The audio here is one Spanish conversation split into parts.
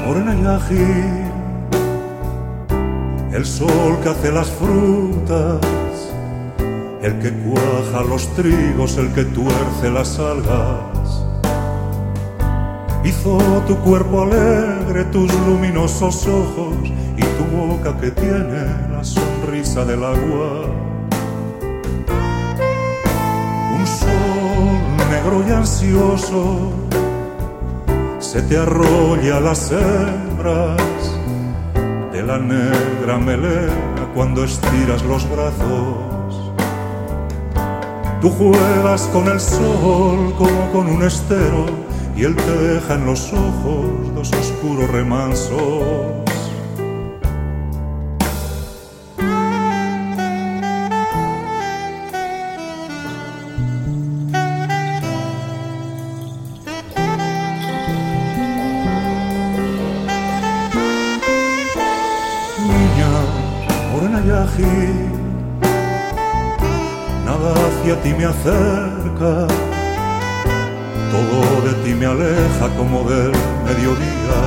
morena y ágil, el sol que hace las frutas, el que cuaja los trigos, el que tuerce las algas. Hizo tu cuerpo alegre, tus luminosos ojos y tu boca que tiene la sonrisa del agua. Un sol negro y ansioso se te arrolla a las hembras de la negra melena cuando estiras los brazos. Tú juegas con el sol como con un estero y él te deja en los ojos dos oscuros remansos. Niña, morena y ágil, nada hacia ti me acerca, todo de ti me aleja como del mediodía.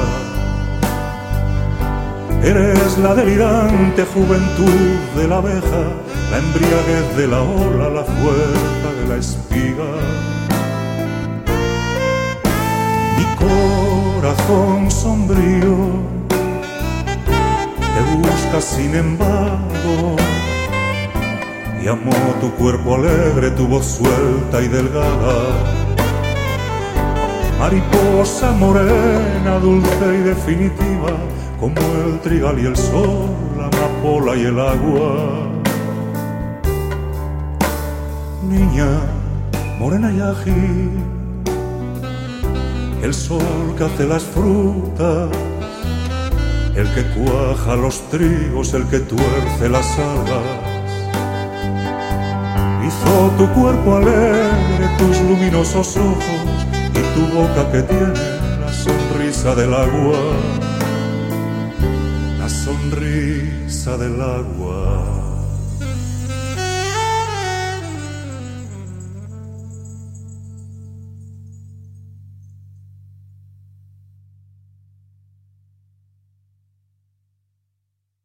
Eres la delirante juventud de la abeja, la embriaguez de la ola, la fuerza de la espiga. Mi corazón sombrío te busca sin embargo, y amo tu cuerpo alegre, tu voz suelta y delgada. Mariposa morena, dulce y definitiva, como el trigal y el sol, la amapola y el agua. Niña, morena y ágil, el sol que hace las frutas, el que cuaja los trigos, el que tuerce las algas. Hizo tu cuerpo alegre, tus luminosos ojos y tu boca que tiene la sonrisa del agua, la sonrisa del agua.